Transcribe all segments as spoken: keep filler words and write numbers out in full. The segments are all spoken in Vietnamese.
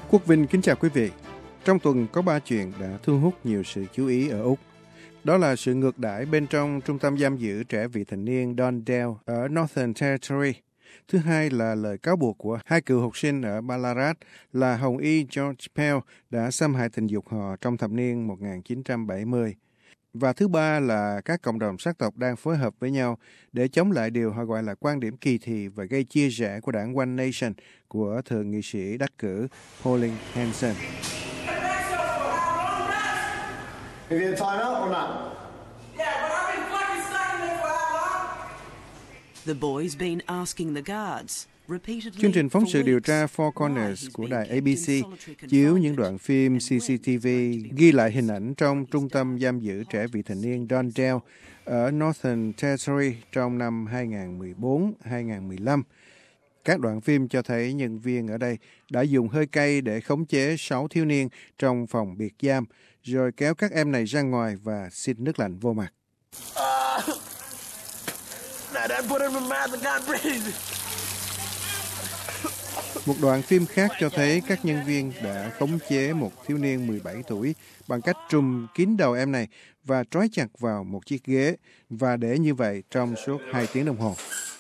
Quốc Vinh kính chào quý vị. Trong tuần có ba chuyện đã thu hút nhiều sự chú ý ở Úc. Đó là sự ngược đãi bên trong trung tâm giam giữ trẻ vị thành niên Dondale ở Northern Territory. Thứ hai là lời cáo buộc của hai cựu học sinh ở Ballarat là Hồng Y George Pell đã xâm hại tình dục họ trong thập niên một nghìn chín trăm bảy mươi. Và thứ ba là các cộng đồng sắc tộc đang phối hợp với nhau để chống lại điều họ gọi là quan điểm kỳ thị và gây chia rẽ của đảng One Nation của thượng nghị sĩ đắc cử Pauline Hanson. The boy's been asking the guards. Chương trình phóng sự điều tra Four Corners của đài A B C chiếu những đoạn phim C C T V ghi lại hình ảnh trong trung tâm giam giữ trẻ vị thành niên Dondale ở Northern Territory trong năm hai nghìn mười bốn hai nghìn mười lăm. Các đoạn phim cho thấy nhân viên ở đây đã dùng hơi cay để khống chế sáu thiếu niên trong phòng biệt giam, rồi kéo các em này ra ngoài và xịt nước lạnh vô mặt. Một đoạn phim khác cho thấy các nhân viên đã khống chế một thiếu niên mười bảy tuổi bằng cách trùm kín đầu em này và trói chặt vào một chiếc ghế và để như vậy trong suốt hai tiếng đồng hồ.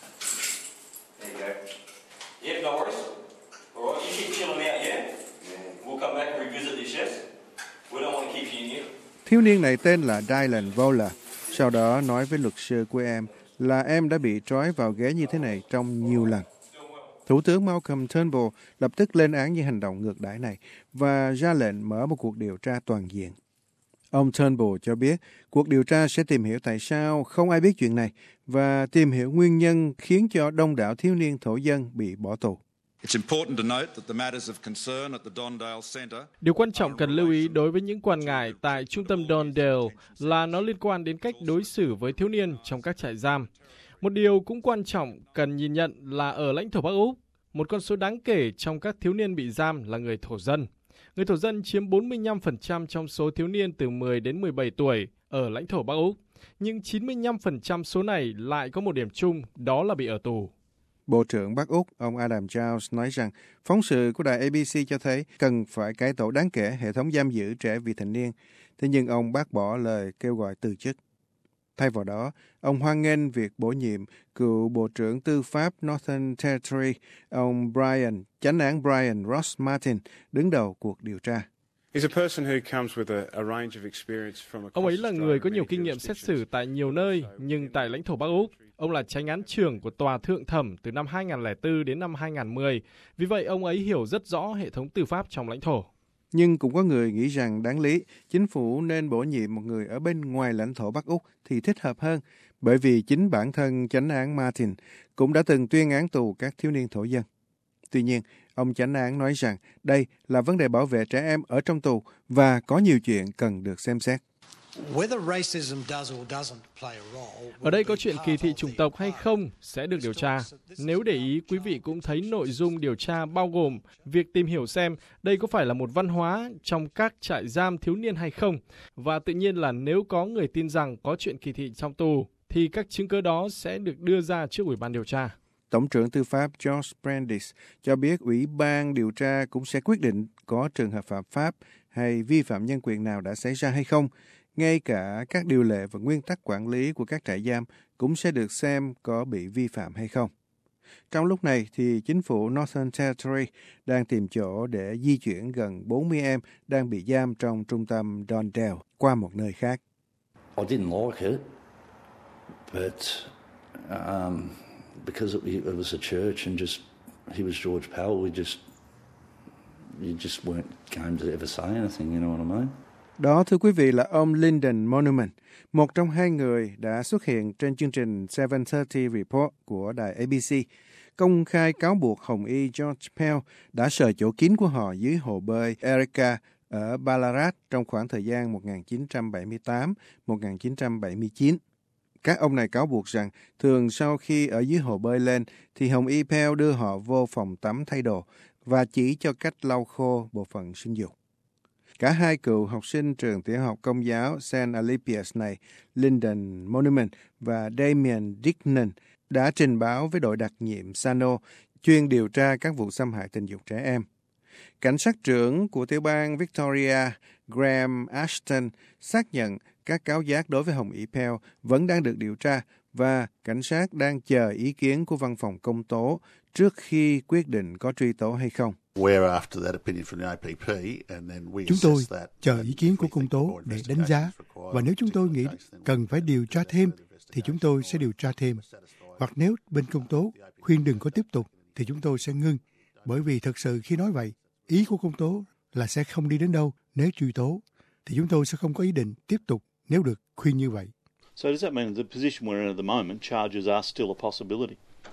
Thiếu niên này tên là Dylan Voller, sau đó nói với luật sư của em là em đã bị trói vào ghế như thế này trong nhiều lần. Thủ tướng Malcolm Turnbull lập tức lên án những hành động ngược đãi này và ra lệnh mở một cuộc điều tra toàn diện. Ông Turnbull cho biết cuộc điều tra sẽ tìm hiểu tại sao không ai biết chuyện này và tìm hiểu nguyên nhân khiến cho đông đảo thiếu niên thổ dân bị bỏ tù. Điều quan trọng cần lưu ý đối với những quan ngại tại trung tâm Dondale là nó liên quan đến cách đối xử với thiếu niên trong các trại giam. Một điều cũng quan trọng cần nhìn nhận là ở lãnh thổ Bắc Úc, một con số đáng kể trong các thiếu niên bị giam là người thổ dân. Người thổ dân chiếm bốn mươi lăm phần trăm trong số thiếu niên từ mười đến mười bảy tuổi ở lãnh thổ Bắc Úc, nhưng chín mươi lăm phần trăm số này lại có một điểm chung, đó là bị ở tù. Bộ trưởng Bắc Úc, ông Adam Giles nói rằng phóng sự của đài A B C cho thấy cần phải cải tổ đáng kể hệ thống giam giữ trẻ vị thành niên, thế nhưng ông bác bỏ lời kêu gọi từ chức. Thay vào đó, ông hoan nghênh việc bổ nhiệm cựu Bộ trưởng Tư pháp Northern Territory, ông Brian, chánh án Brian Ross Martin, đứng đầu cuộc điều tra. Ông ấy là người có nhiều kinh nghiệm xét xử tại nhiều nơi, nhưng tại lãnh thổ Bắc Úc, ông là chánh án trưởng của tòa thượng thẩm từ năm hai nghìn lẻ bốn đến năm hai nghìn mười. Vì vậy, ông ấy hiểu rất rõ hệ thống tư pháp trong lãnh thổ. Nhưng cũng có người nghĩ rằng đáng lý, chính phủ nên bổ nhiệm một người ở bên ngoài lãnh thổ Bắc Úc thì thích hợp hơn, bởi vì chính bản thân chánh án Martin cũng đã từng tuyên án tù các thiếu niên thổ dân. Tuy nhiên, ông chánh án nói rằng đây là vấn đề bảo vệ trẻ em ở trong tù và có nhiều chuyện cần được xem xét. Ở đây có chuyện kỳ thị chủng tộc hay không sẽ được điều tra. Nếu để ý, quý vị cũng thấy nội dung điều tra bao gồm việc tìm hiểu xem đây có phải là một văn hóa trong các trại giam thiếu niên hay không. Và tự nhiên là nếu có người tin rằng có chuyện kỳ thị trong tù, thì các chứng cứ đó sẽ được đưa ra trước Ủy ban điều tra. Tổng trưởng Tư pháp George Brandis cho biết Ủy ban điều tra cũng sẽ quyết định có trường hợp phạm pháp hay vi phạm nhân quyền nào đã xảy ra hay không. Ngay cả các điều lệ và nguyên tắc quản lý của các trại giam cũng sẽ được xem có bị vi phạm hay không. Trong lúc này thì chính phủ Northern Territory đang tìm chỗ để di chuyển gần bốn mươi em đang bị giam trong trung tâm Dondale qua một nơi khác. I didn't like it, but um, because it was a church and just he was George Pell, we just you just weren't going to ever say anything, you know what I mean? Đó, thưa quý vị, là ông Lyndon Monument, một trong hai người đã xuất hiện trên chương trình bảy ba mươi Report của đài A B C, công khai cáo buộc Hồng Y George Pell đã sờ chỗ kín của họ dưới hồ bơi Erika ở Ballarat trong khoảng thời gian một nghìn chín trăm bảy mươi tám đến một nghìn chín trăm bảy mươi chín. Các ông này cáo buộc rằng thường sau khi ở dưới hồ bơi lên thì Hồng Y Pell đưa họ vô phòng tắm thay đồ và chỉ cho cách lau khô bộ phận sinh dục. Cả hai cựu học sinh trường tiểu học công giáo Saint Alipius này, Lyndon Monument và Damien Dignan, đã trình báo với đội đặc nhiệm Sano chuyên điều tra các vụ xâm hại tình dục trẻ em. Cảnh sát trưởng của tiểu bang Victoria, Graham Ashton, xác nhận các cáo giác đối với Hồng Y Pell vẫn đang được điều tra và cảnh sát đang chờ ý kiến của văn phòng công tố trước khi quyết định có truy tố hay không. Chúng tôi chờ ý kiến của công tố để đánh giá, và nếu chúng tôi nghĩ cần phải điều tra thêm, thì chúng tôi sẽ điều tra thêm. Hoặc nếu bên công tố khuyên đừng có tiếp tục, thì chúng tôi sẽ ngưng. Bởi vì thật sự khi nói vậy, ý của công tố là sẽ không đi đến đâu nếu truy tố, thì chúng tôi sẽ không có ý định tiếp tục nếu được khuyên như vậy. So does that mean the position we're in at the moment, charges are still a possibility?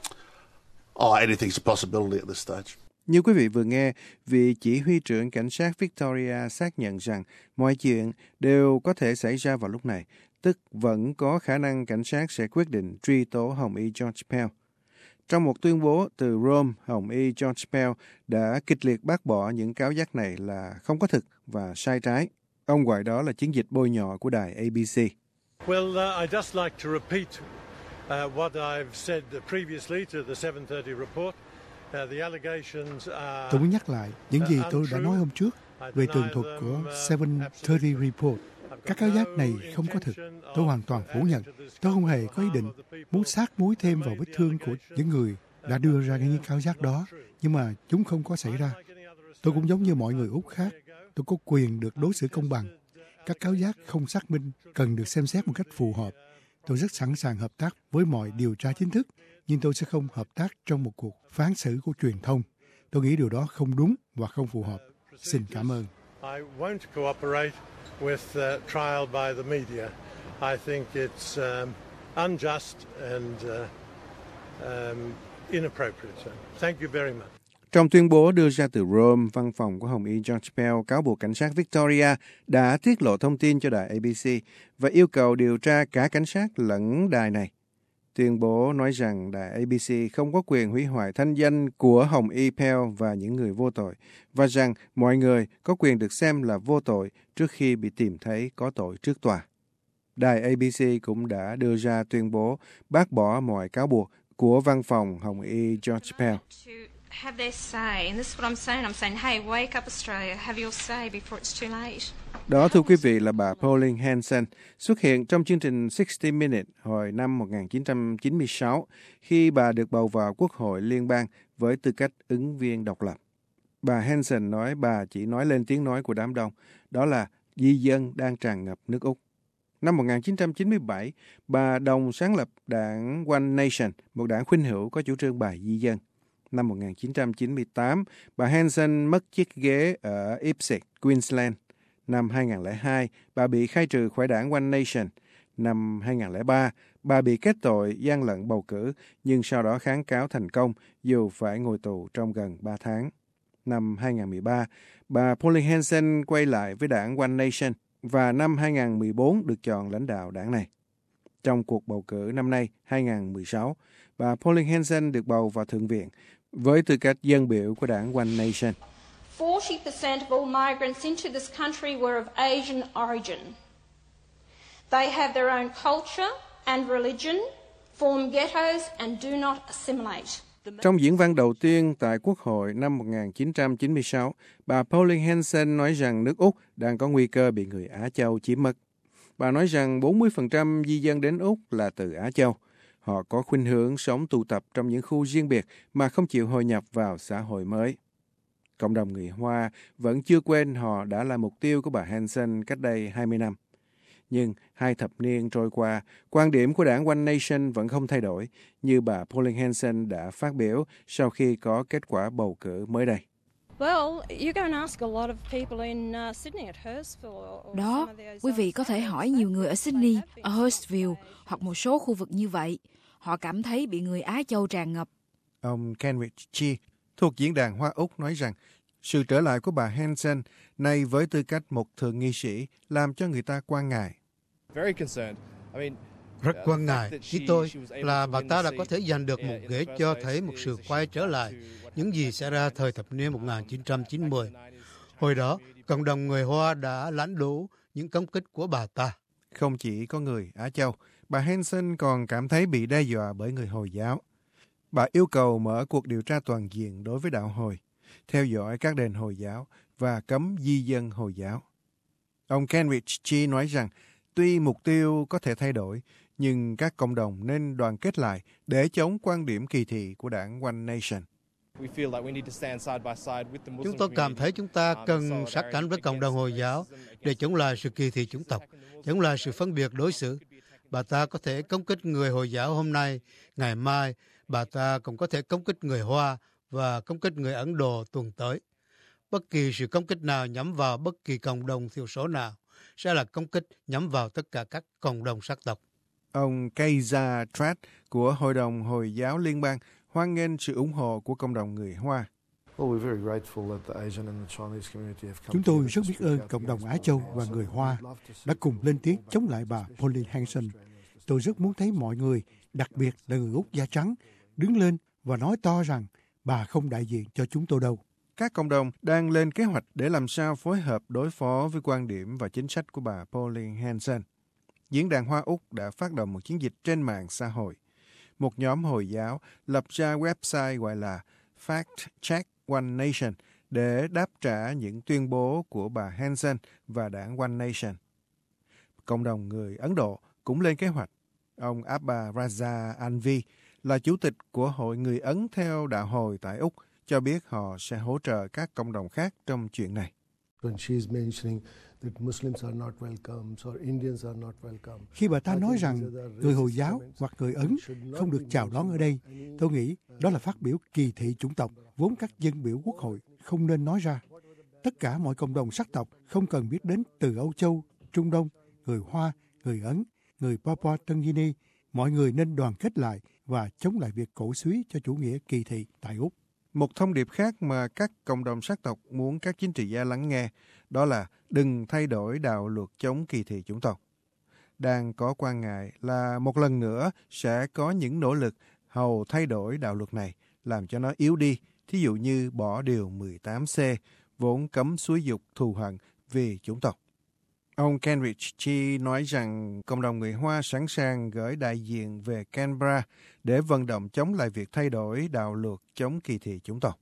Oh, anything's a possibility at this stage. Như quý vị vừa nghe, vị chỉ huy trưởng cảnh sát Victoria xác nhận rằng mọi chuyện đều có thể xảy ra vào lúc này, tức vẫn có khả năng cảnh sát sẽ quyết định truy tố Hồng Y George Pell. Trong một tuyên bố từ Rome, Hồng Y George Pell đã kịch liệt bác bỏ những cáo giác này là không có thực và sai trái. Ông gọi đó là chiến dịch bôi nhọ của đài A B C. Well, uh, I'd just like to repeat uh, what I've said previously to the seven thirty report. Uh, the allegations are Tôi muốn nhắc lại những gì tôi đã nói hôm trước về tường thuật của seven thirty report. Các cáo giác này không có thực. Tôi hoàn toàn phủ nhận. Tôi không hề có ý định muốn sát muối thêm vào vết thương của những người đã đưa ra những cáo giác đó, nhưng mà chúng không có xảy ra. Tôi cũng giống như mọi người Úc khác. Tôi có quyền được đối xử công bằng. Các cáo giác không xác minh cần được xem xét một cách phù hợp. Tôi rất sẵn sàng hợp tác với mọi điều tra chính thức, nhưng tôi sẽ không hợp tác trong một cuộc phán xử của truyền thông. Tôi nghĩ điều đó không đúng và không phù hợp. Xin cảm ơn. I won't cooperate with uh, trial by the media. I think it's um, unjust and uh, um, inappropriate. So, thank you very much. Trong tuyên bố đưa ra từ Rome, văn phòng của Hồng Y George Pell cáo buộc cảnh sát Victoria đã tiết lộ thông tin cho đài A B C và yêu cầu điều tra cả cảnh sát lẫn đài này. Tuyên bố nói rằng đài A B C không có quyền hủy hoại thanh danh của Hồng Y Pell và những người vô tội, và rằng mọi người có quyền được xem là vô tội trước khi bị tìm thấy có tội trước tòa. Đài A B C cũng đã đưa ra tuyên bố bác bỏ mọi cáo buộc của văn phòng Hồng Y George Pell. Have their say, and this is what I'm saying. I'm saying, hey, wake up Australia, have your say before it's too late. Đó, thưa quý vị, là bà Pauline Hanson xuất hiện trong chương trình sixty minutes hồi năm một nghìn chín trăm chín mươi sáu khi bà được bầu vào Quốc hội Liên bang với tư cách ứng viên độc lập. Bà Hanson nói bà chỉ nói lên tiếng nói của đám đông, đó là di dân đang tràn ngập nước Úc. Năm một nghìn chín trăm chín mươi bảy, bà đồng sáng lập đảng One Nation, một đảng khuynh hữu có chủ trương bài di dân. Năm một nghìn chín trăm chín mươi tám, bà Hanson mất chiếc ghế ở Ipswich, Queensland. Năm hai nghìn không trăm lẻ hai, bà bị khai trừ khỏi đảng One Nation. Năm hai nghìn không trăm lẻ ba, bà bị kết tội gian lận bầu cử, nhưng sau đó kháng cáo thành công dù phải ngồi tù trong gần ba tháng. Năm hai nghìn không trăm mười ba, bà Pauline Hanson quay lại với đảng One Nation và năm hai nghìn không trăm mười bốn được chọn lãnh đạo đảng này. Trong cuộc bầu cử năm nay, hai nghìn không trăm mười sáu, bà Pauline Hanson được bầu vào Thượng viện với tư cách dân biểu của đảng One Nation. forty percent of all migrants into this country were of Asian origin. They have their own culture and religion, form ghettos and do not assimilate. Trong diễn văn đầu tiên tại Quốc hội năm một nghìn chín trăm chín mươi sáu, bà Pauline Hanson nói rằng nước Úc đang có nguy cơ bị người Á Châu chiếm mất. Bà nói rằng bốn mươi phần trăm di dân đến Úc là từ Á Châu. Họ có khuynh hướng sống tụ tập trong những khu riêng biệt mà không chịu hội nhập vào xã hội mới. Cộng đồng người Hoa vẫn chưa quên họ đã là mục tiêu của bà Hanson cách đây hai mươi năm. Nhưng hai thập niên trôi qua, quan điểm của đảng One Nation vẫn không thay đổi, như bà Pauline Hanson đã phát biểu sau khi có kết quả bầu cử mới đây. Đó, quý vị có thể hỏi nhiều người ở Sydney, ở Hurstville hoặc một số khu vực như vậy. Họ cảm thấy bị người Á Châu tràn ngập. Ông Kenrich Chi thuộc diễn đàn Hoa Úc nói rằng sự trở lại của bà Hanson nay với tư cách một thượng nghị sĩ làm cho người ta quan ngại. Rất quan ngại. Ý tôi là bà ta đã có thể giành được một ghế cho thấy một sự quay trở lại những gì xảy ra thời thập niên một nghìn chín trăm chín mươi. Hồi đó, cộng đồng người Hoa đã lãnh đủ những công kích của bà ta. Không chỉ có người Á Châu, bà Hanson còn cảm thấy bị đe dọa bởi người Hồi giáo. Bà yêu cầu mở cuộc điều tra toàn diện đối với đạo Hồi. theo dõi các đền Hồi giáo và cấm di dân Hồi giáo. Ông Kenrich Chi nói rằng tuy mục tiêu có thể thay đổi, nhưng các cộng đồng nên đoàn kết lại để chống quan điểm kỳ thị của đảng One Nation. Chúng tôi cảm thấy chúng ta cần sát cánh với cộng đồng Hồi giáo để chống lại sự kỳ thị chủng tộc, chống lại sự phân biệt đối xử. Bà ta có thể công kích người Hồi giáo hôm nay, ngày mai, bà ta cũng có thể công kích người Hoa và công kích người Ấn Độ tuần tới. Bất kỳ sự công kích nào nhắm vào bất kỳ cộng đồng thiểu số nào sẽ là công kích nhắm vào tất cả các cộng đồng sắc tộc. Ông Keiza Tratt của Hội đồng Hồi giáo Liên bang hoan nghênh sự ủng hộ của cộng đồng người Hoa. Chúng tôi rất biết ơn cộng đồng Á Châu và người Hoa đã cùng lên tiếng chống lại bà Pauline Hanson. Tôi rất muốn thấy mọi người, đặc biệt là người Úc da trắng, đứng lên và nói to rằng bà không đại diện cho chúng tôi đâu. Các cộng đồng đang lên kế hoạch để làm sao phối hợp đối phó với quan điểm và chính sách của bà Pauline Hanson. Diễn đàn Hoa Úc đã phát động một chiến dịch trên mạng xã hội. Một nhóm Hồi giáo lập ra website gọi là Fact Check One Nation để đáp trả những tuyên bố của bà Hanson và đảng One Nation. Cộng đồng người Ấn Độ cũng lên kế hoạch. Ông Abba Raza Anvi là chủ tịch của Hội Người Ấn theo đạo Hồi tại Úc, cho biết họ sẽ hỗ trợ các cộng đồng khác trong chuyện này. Khi bà ta nói rằng người Hồi giáo hoặc người Ấn không được chào đón ở đây, tôi nghĩ đó là phát biểu kỳ thị chủng tộc, vốn các dân biểu quốc hội không nên nói ra. Tất cả mọi cộng đồng sắc tộc không cần biết đến từ Âu Châu, Trung Đông, người Hoa, người Ấn, người Papua Tân Guinea, mọi người nên đoàn kết lại và chống lại việc cổ suý cho chủ nghĩa kỳ thị tại Úc. Một thông điệp khác mà các cộng đồng sắc tộc muốn các chính trị gia lắng nghe, đó là đừng thay đổi đạo luật chống kỳ thị chủng tộc. Đang có quan ngại là một lần nữa sẽ có những nỗ lực hầu thay đổi đạo luật này, làm cho nó yếu đi, thí dụ như bỏ điều mười tám C, vốn cấm xúi dục thù hận vì chủng tộc. Ông Kenrich Chi nói rằng cộng đồng người Hoa sẵn sàng gửi đại diện về Canberra để vận động chống lại việc thay đổi đạo luật chống kỳ thị chủng tộc.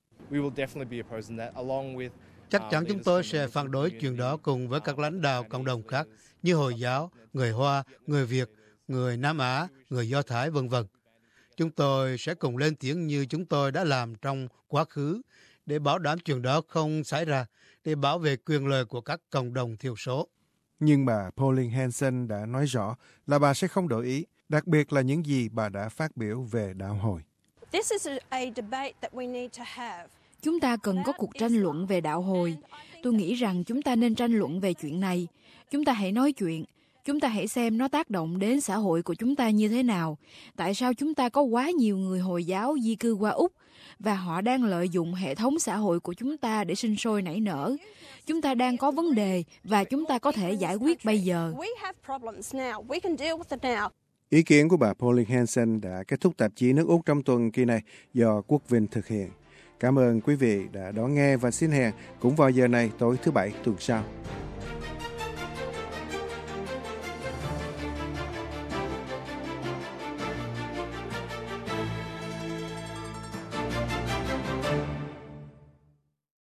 Chắc chắn chúng tôi sẽ phản đối chuyện đó cùng với các lãnh đạo cộng đồng khác như Hồi giáo, người Hoa, người Việt, người Nam Á, người Do Thái, vân vân. Chúng tôi sẽ cùng lên tiếng như chúng tôi đã làm trong quá khứ để bảo đảm chuyện đó không xảy ra, để bảo vệ quyền lợi của các cộng đồng thiểu số. Nhưng bà Pauline Hanson đã nói rõ là bà sẽ không đổi ý, đặc biệt là những gì bà đã phát biểu về đạo Hồi. Chúng ta cần có cuộc tranh luận về đạo Hồi. Tôi nghĩ rằng chúng ta nên tranh luận về chuyện này. Chúng ta hãy nói chuyện. Chúng ta hãy xem nó tác động đến xã hội của chúng ta như thế nào. Tại sao chúng ta có quá nhiều người Hồi giáo di cư qua Úc và họ đang lợi dụng hệ thống xã hội của chúng ta để sinh sôi nảy nở. Chúng ta đang có vấn đề và chúng ta có thể giải quyết bây giờ. Ý kiến của bà Pauline Hanson đã kết thúc tạp chí nước Úc trong tuần kỳ này do Quốc Vinh thực hiện. Cảm ơn quý vị đã đón nghe và xin hẹn cũng vào giờ này tối thứ Bảy tuần sau.